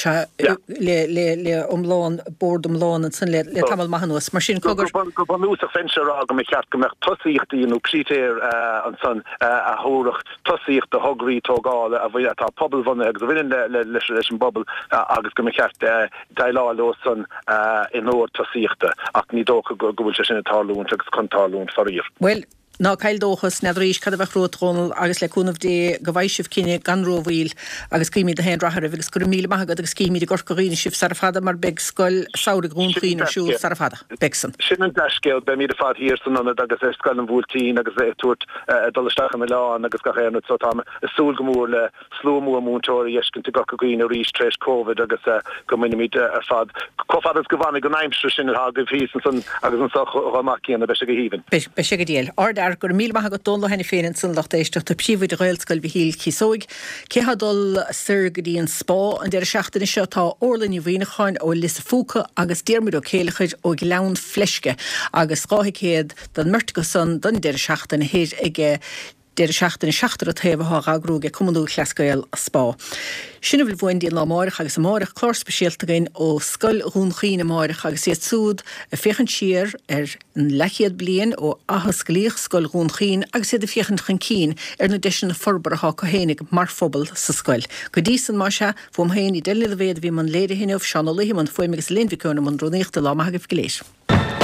le omláin bord omláin an san le tamil mahanús mar sin cogur go banús a fense a go me ceart go meach tosíochttaí nó crítéir an san a thórach tosíocht a thugraí tógála a bhí atá pobl bhanna agus bhíonn leis an bobbal agus go me ceart dailá lo san in óir tosíochta ach ní dócha go bhfuil se sin talún agus contálún farír. Well, ná caildóchas na rís cad a bheith rótrónal agus leúnmh dé go bhaisih cinenne ganróhíil agus cíimi a hen rahar agus gur míle maigad agus cíimi gorcoíine sih sar fada mar beg scoil saoir gúnrín siú sar fada Begsan. Sin an deiscéil be míad a fad hir san anna agus é scoil an bhúltíín agus é tuairt dulaisteach an leán agus gachéanna so tá súl gomór le slómú a múntóirí eiscin te gacaíine rís tréis COVID agus go minimiid ar fad cofad go bhana go naimsú sin ha go hí san agus an sochaachíanana be se go híhann. Be se go díal gur míl go dóla henna féin san lechtéisteach tá príomhid réilscoil bhíl císóig céhadul surgadí an spá an deir seachtainna seo tá orlainní bhíoineáin ó lis fúca agus déirmid ó céalachuid ó leann fleisce agus ráthicéad don mrta go san don deir seachtainna héad ige déir seachtain seachtar a taobh agrúge cumú chlascail a spá. Sinna bhfuil bhain díon lá máireach agus máireach chlár speisialtagain ó scoil rúnchaína máireach agus iad súd a féchan siar an lechiad blian ó ahas glíoch scoil rúnchaín agus iad a féchan chin na deisina forbarachá cohénig mar phobal sa scoil. Go dísan mar se fóm hain í deile a bhéad bhí man léire hinmh seanna lihí man foiimigus lénhicúna man dronéachta lá maithagah goléis.